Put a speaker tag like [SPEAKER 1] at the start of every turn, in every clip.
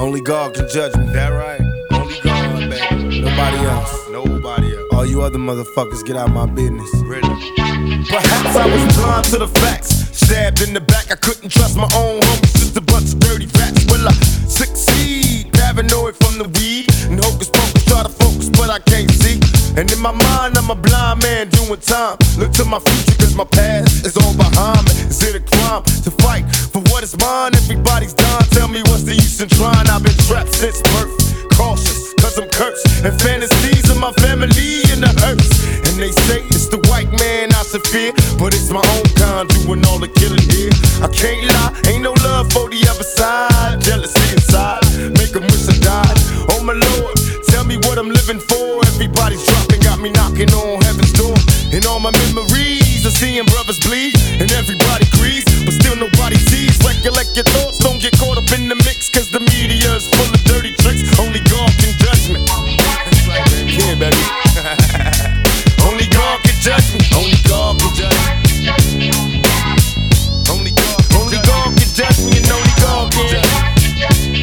[SPEAKER 1] Only God can judge me. That right? Only God, baby. Nobody else. Nobody else. All you other motherfuckers, get out my business. Really? Perhaps I was blind to the facts. Stabbed in the back, I couldn't trust my own homies. Just a bunch of dirty rats. Will I succeed? Paranoid from the weed. And hocus pocus, try to focus, but I can't see. And in my mind, I'm a blind man doing time. Look to my future, cause my past is all behind me. Is it a crime to fight for what is mine? Everybody's dying, tell me what's the use in trying? I've been trapped since birth, cautious, cause I'm cursed. And fantasies of my family in the hurts. And they say it's the white man I should fear, but it's my own kind doing all the killing here. I can't lie, ain't no love for the other side. Jealousy inside, make them wish I died. Oh my Lord, tell me what I'm living for. Everybody's dropping, got me knocking on heaven's door. And all my memories of seeing brothers bleed. And everybody agrees, but still nobody sees. Recollect your thoughts, don't get caught up in the mix, cause the media is full of dirty tricks. Only God can judge me. Yeah, baby. Only God can judge me. Only God can judge me. Only God can judge me, and only God can judge me.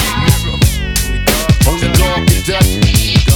[SPEAKER 1] Only God can judge me.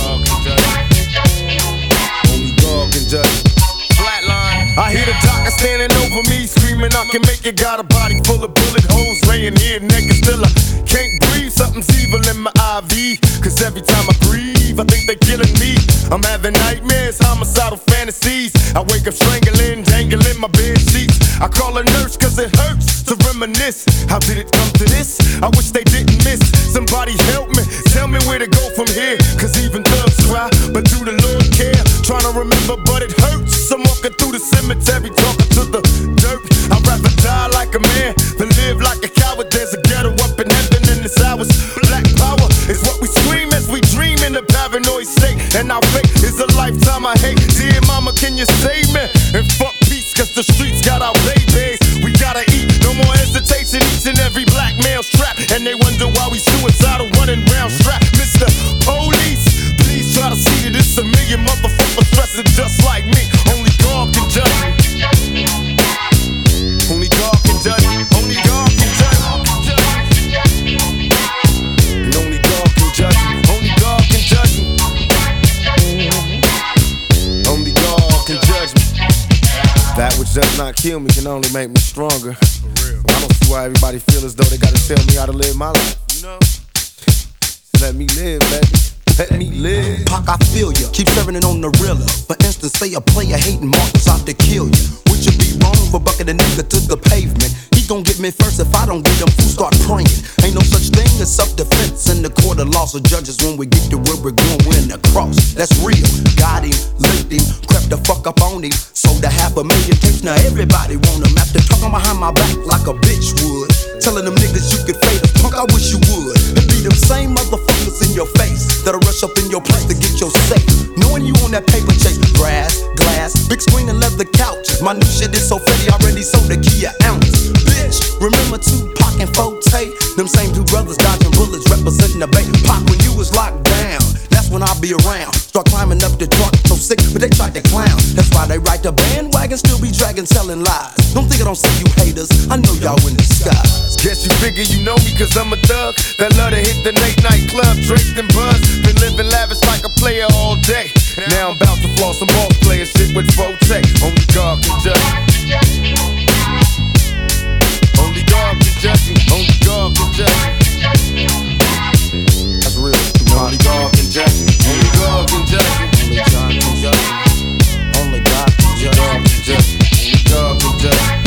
[SPEAKER 1] Only God can judge me. Flatline. I hear the doctor standing over me, screaming I can make it. Got a body full of bullet holes, laying here naked. Still I can't breathe, something's evil in my IV. Cause every time I breathe, I think they're killing me. I'm having nightmares, homicidal fantasies. I wake up strangling, dangling my bed sheets. I call a nurse cause it hurts to reminisce. How did it come to this? I wish they didn't miss. Somebody help me, tell me where to go from here. Cause even thugs cry, but do the Lord care? Trying to remember, but it hurts. I'm walking through the cemetery, talking to the dirt. I'd rather die like a man than live like a coward. There's a ghetto up in heaven and it's ours. Black power is what we scream as we dream in a paranoid state. And our fate is a lifetime I hate. Dear mama, can you save me? And fuck peace, cause the streets got our babies. We gotta eat, no more hesitation. Each and every black male strapped. And they wonder why we suicidal running round strapped. Mr. Police, please try to see that it's a million motherfuckers dressing just like me. Only God can judge me. Only God can judge me. Only God can judge me. And only God can judge me. Only God can judge me. Only God can judge me. That which does not kill me can only make me stronger. I don't see why everybody feel as though they gotta tell me how to live my life. You know? Let me live, baby. Let me live.
[SPEAKER 2] Pac, I feel ya. Keep serving it on the realer. For instance, say a player hating Marcus out to kill you. Would you be wrong for bucking a nigga to the pavement? He gon' get me first if I don't get him. Fools start praying. Ain't no such thing as self-defense in the court of law. So judges, when we get to where we're going, we're in the cross. That's real. Got him, licked him, crept the fuck up on him. Sold a 500,000 tapes. Now everybody want him. After talking behind my back like a bitch would. Telling them niggas you could fade us. Punk, I wish you would. It be them same motherfuckers in your face that'll rush up in your place to get your safe. Knowing you on that paper chase. Grass, glass, big screen and leather couches. My new shit is so fatty, already sold a key an ounce. Bitch, remember Tupac and Forte? Them same two brothers dodging bullets representing the bay. Pac, when you was locked down, that's when I'll be around. Start climbing up the truck, so sick, but they tried to clown. That's why they ride the bandwagon, still be dragging, selling lies. Don't think I don't see you haters, I know y'all in disguise.
[SPEAKER 1] Guess you figure you know me cause I'm a thug that love to hit the late night club, draped and buzz. Been living lavish like a player all day. Now I'm about to floss some ball player shit with Forte. Only God can judge me. Only God can judge me. Only God can judge me. That's real. Only God can judge me. Only God can judge me. Only God can judge me. Only God can judge me. Only God can judge me.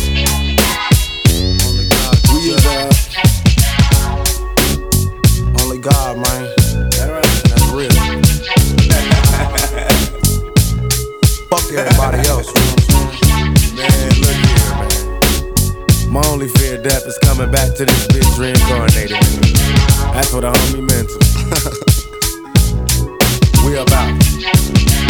[SPEAKER 1] Only God can judge me. Only God, man. That's real. Fuck everybody else, you know what I'm saying? Man, look here, man. My only fear of death is coming back to this bitch reincarnated. That's what a homie meant to. We about.